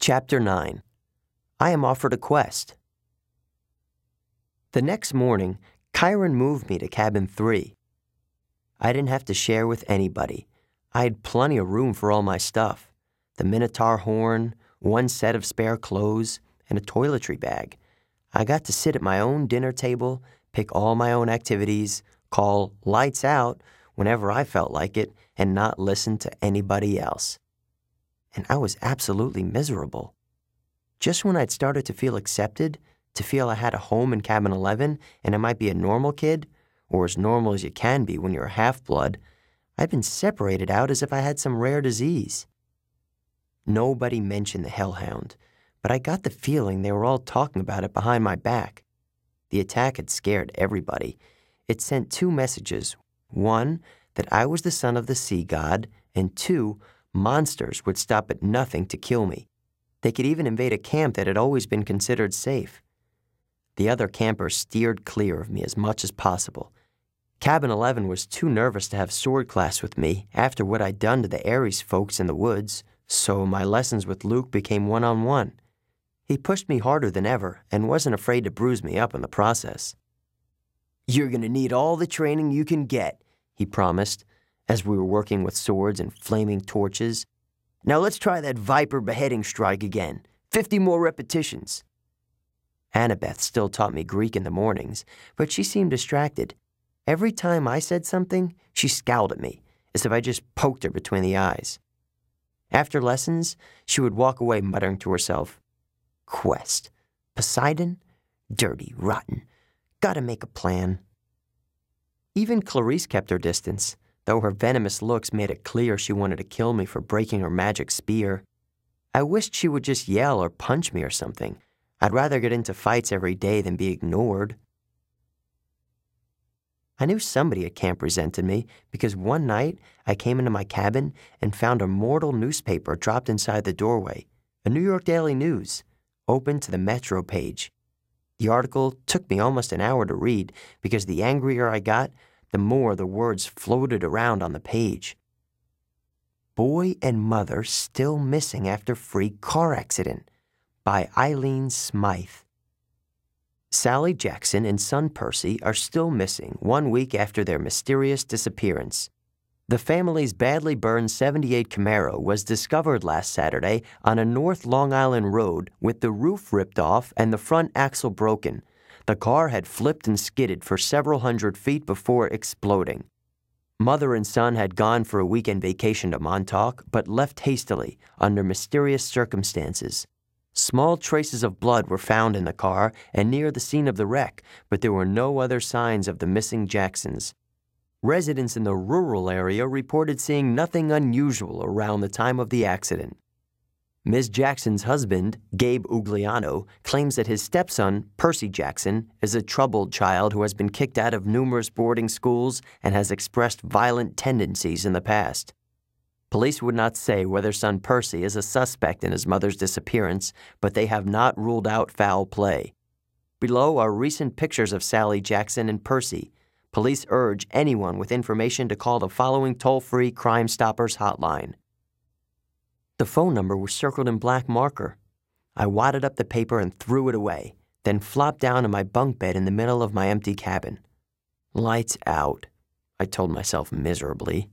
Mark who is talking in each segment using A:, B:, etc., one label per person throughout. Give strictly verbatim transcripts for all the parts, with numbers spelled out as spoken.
A: Chapter nine. I am offered a quest. The next morning, Chiron moved me to cabin three. I didn't have to share with anybody. I had plenty of room for all my stuff. The Minotaur horn, one set of spare clothes, and a toiletry bag. I got to sit at my own dinner table, pick all my own activities, call lights out whenever I felt like it, and not listen to anybody else. And I was absolutely miserable. Just when I'd started to feel accepted, to feel I had a home in cabin eleven and I might be a normal kid, or as normal as you can be when you're a half-blood, I'd been separated out as if I had some rare disease. Nobody mentioned the hellhound, but I got the feeling they were all talking about it behind my back. The attack had scared everybody. It sent two messages. One, that I was the son of the sea god, and two, monsters would stop at nothing to kill me. They could even invade a camp that had always been considered safe. The other campers steered clear of me as much as possible. Cabin eleven was too nervous to have sword class with me after what I'd done to the Ares folks in the woods, so my lessons with Luke became one-on-one. He pushed me harder than ever and wasn't afraid to bruise me up in the process. "You're gonna need all the training you can get," he promised, as we were working with swords and flaming torches. "Now let's try that Viper beheading strike again. Fifty more repetitions." Annabeth still taught me Greek in the mornings, but she seemed distracted. Every time I said something, she scowled at me, as if I just poked her between the eyes. After lessons, she would walk away muttering to herself, "Quest. Poseidon? Dirty, rotten. Gotta make a plan." Even Clarice kept her distance, though her venomous looks made it clear she wanted to kill me for breaking her magic spear. I wished she would just yell or punch me or something. I'd rather get into fights every day than be ignored. I knew somebody at camp resented me because one night I came into my cabin and found a mortal newspaper dropped inside the doorway, a New York Daily News, open to the Metro page. The article took me almost an hour to read because the angrier I got, the more the words floated around on the page. Boy and mother still missing after freak car accident, by Eileen Smythe. Sally Jackson and son Percy are still missing one week after their mysterious disappearance. The family's badly burned seventy-eight Camaro was discovered last Saturday on a North Long Island road with the roof ripped off and the front axle broken. The car had flipped and skidded for several hundred feet before exploding. Mother and son had gone for a weekend vacation to Montauk, but left hastily under mysterious circumstances. Small traces of blood were found in the car and near the scene of the wreck, but there were no other signs of the missing Jacksons. Residents in the rural area reported seeing nothing unusual around the time of the accident. Miz Jackson's husband, Gabe Ugliano, claims that his stepson, Percy Jackson, is a troubled child who has been kicked out of numerous boarding schools and has expressed violent tendencies in the past. Police would not say whether son Percy is a suspect in his mother's disappearance, but they have not ruled out foul play. Below are recent pictures of Sally Jackson and Percy. Police urge anyone with information to call the following toll-free Crime Stoppers hotline. The phone number was circled in black marker. I wadded up the paper and threw it away, then flopped down in my bunk bed in the middle of my empty cabin. Lights out, I told myself miserably.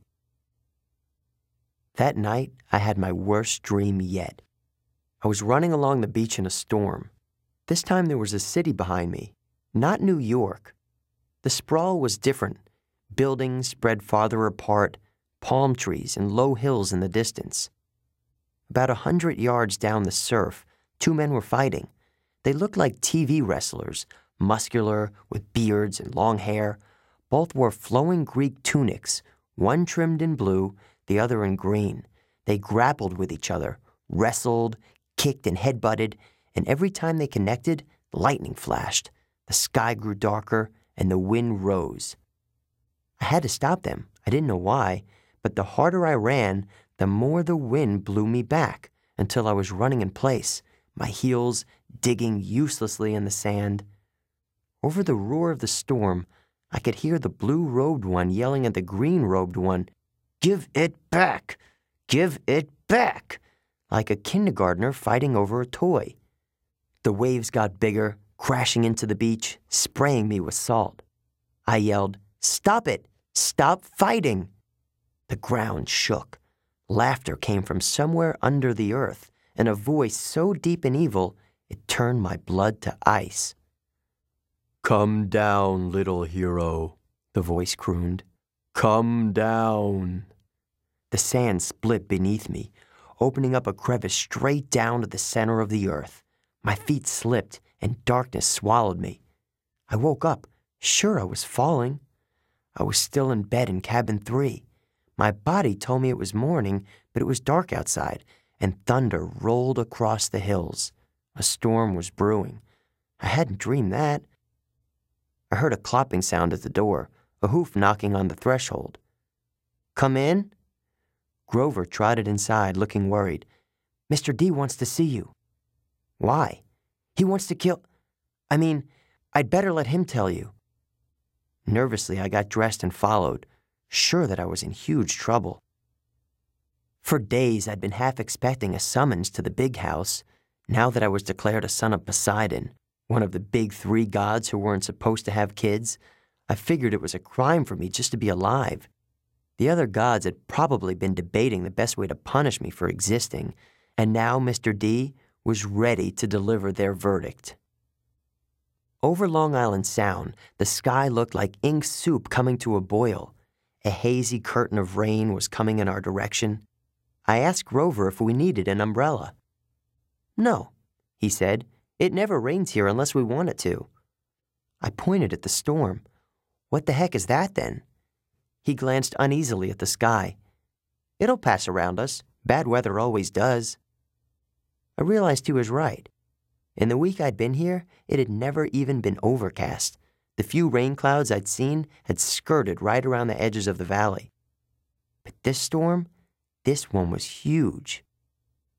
A: That night, I had my worst dream yet. I was running along the beach in a storm. This time there was a city behind me, not New York. The sprawl was different. Buildings spread farther apart, palm trees and low hills in the distance. About a hundred yards down the surf, two men were fighting. They looked like T V wrestlers, muscular, with beards and long hair. Both wore flowing Greek tunics, one trimmed in blue, the other in green. They grappled with each other, wrestled, kicked and headbutted, and every time they connected, lightning flashed. The sky grew darker, and the wind rose. I had to stop them. I didn't know why, but the harder I ran, the more the wind blew me back until I was running in place, my heels digging uselessly in the sand. Over the roar of the storm, I could hear the blue-robed one yelling at the green-robed one, "Give it back! Give it back!" like a kindergartner fighting over a toy. The waves got bigger, crashing into the beach, spraying me with salt. I yelled, "Stop it! Stop fighting!" The ground shook. Laughter came from somewhere under the earth, and a voice so deep and evil it turned my blood to ice. "Come down, little hero," the voice crooned. "Come down." The sand split beneath me, opening up a crevice straight down to the center of the earth. My feet slipped, and darkness swallowed me. I woke up, sure I was falling. I was still in bed in cabin three. My body told me it was morning, but it was dark outside, and thunder rolled across the hills. A storm was brewing. I hadn't dreamed that. I heard a clopping sound at the door, a hoof knocking on the threshold. "Come in?" Grover trotted inside, looking worried. "Mister D wants to see you." "Why?" "He wants to kill... I mean, I'd better let him tell you." Nervously, I got dressed and followed, sure that I was in huge trouble. For days, I'd been half expecting a summons to the big house. Now that I was declared a son of Poseidon, one of the big three gods who weren't supposed to have kids, I figured it was a crime for me just to be alive. The other gods had probably been debating the best way to punish me for existing, and now Mister D was ready to deliver their verdict. Over Long Island Sound, the sky looked like ink soup coming to a boil. A hazy curtain of rain was coming in our direction. I asked Grover if we needed an umbrella. "No," he said. "It never rains here unless we want it to." I pointed at the storm. "What the heck is that, then?" He glanced uneasily at the sky. "It'll pass around us. Bad weather always does." I realized he was right. In the week I'd been here, it had never even been overcast. The few rain clouds I'd seen had skirted right around the edges of the valley. But this storm, this one was huge.